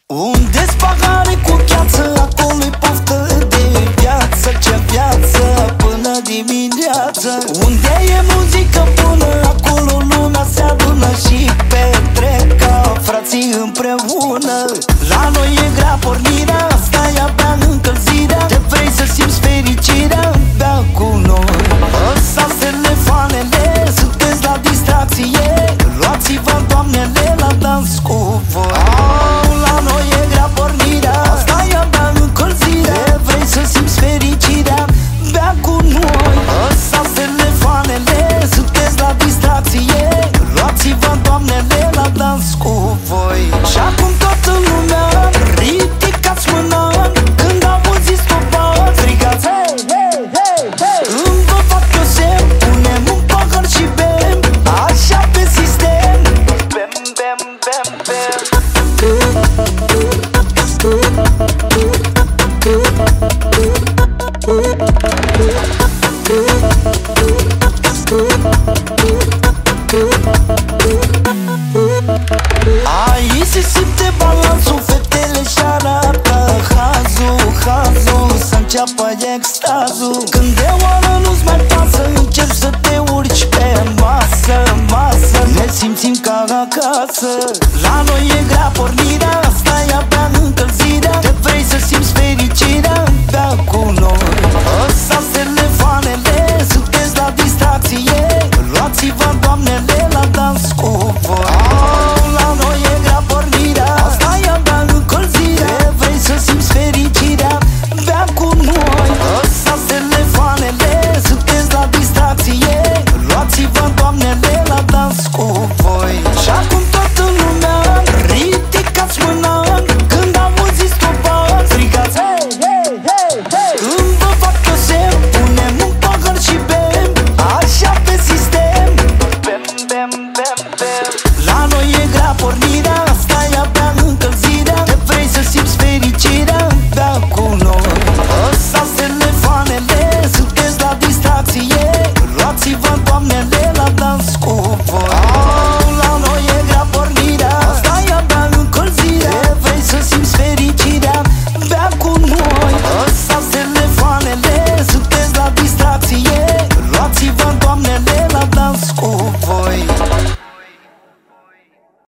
Unde-s pahare cu gheață, acolo-i poftă de viață. Ce viață până dimineață. Unde e muzică bună, acolo lumea se adună și petrec ca frații împreună. La noi e grea pornirea, asta e abia încălzirea. Te vrei să simți fericirea, bea cu noi. Lăsați telefoanele, sunteți la distracție. Luați-vă doamnele la dans cu voi. La noi e grea pornirea, asta e abia încălzirea. Te vrei să simți fericirea, bea cu noi. Lăsați telefoanele, sunteți la distracție. Luați-vă doamnele la dans cu voi. Și acum toată lumea, ridicați mâna când auziți topa, strigați hey, hey, hey, hey. Îmi vă fac eu semn, punem un pahar și bem, așa pe sistem. Bem, bem, bem, bem. Aici se simte balansul, fetele și-arată hazul, hazul, să înceapă extazul. Când de oară nu-ți mai pasă, încerci să te urci pe masă, masă. Ne simțim ca acasă. La noi e grea pornirea, asta e abia încălzirea. Te vrei să simți fericirea, bea cu noi. Lăsați telefoanele, sunteți la distracție. Luați-vă doamnele la dans cu voi. La noi e grea pornirea, asta e abia încălzirea. Te vrei să simți fericirea, bea cu noi. Lăsați telefoanele, sunteți la distracție. Luați-vă doamnele la dans cu voi. Și acum toată lumea, ridicați mâna când auziți topa, strigați hey, hey, hey, hey. Îmi vă fac eu semn, punem un pahar și bem, așa pe sistem. Bem, bem, bem, bem. La noi e grea pornirea, asta e abia încălzirea. Te vrei să simți fericirea,